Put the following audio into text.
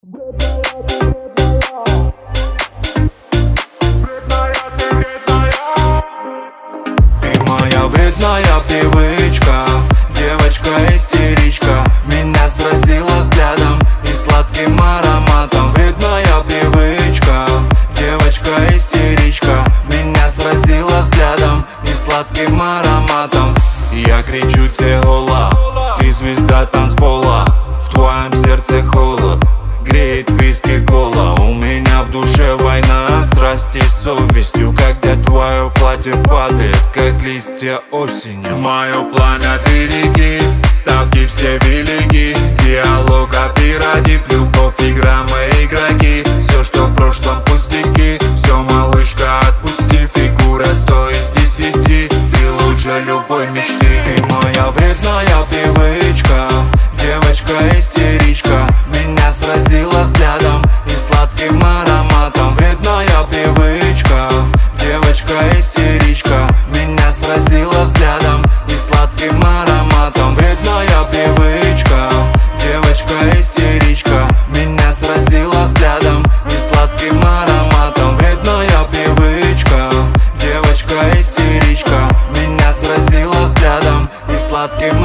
Моя вредная привычка, девочка-истеричка, меня сразила взглядом и сладким ароматом. Вредная привычка, девочка-истеричка, меня сразила взглядом и сладким ароматом. Я кричу тебе гола, ты звезда танцпола, в твоем сердце холод, греет виски кола. У меня в душе война страсти с совестью, когда твое платье падает, как листья осени. Мое пламя береги, ставки все велики, диалог оператив, любовь, игра, мы игроки. Все, что в прошлом пустяки, все, малышка, отпусти. Фигура 100 из 10, ты лучше любой мечты. Ты моя вредная привычка, девочка-истеричка, меня сразила взглядом и сладким ароматом. Вредная привычка, девочка-истеричка, меня сразила взглядом и сладким ароматом. Вредная привычка, девочка-истеричка, меня сразила взглядом и сладким ароматом. Вредная привычка, девочка-истеричка, меня сразила взглядом и сладким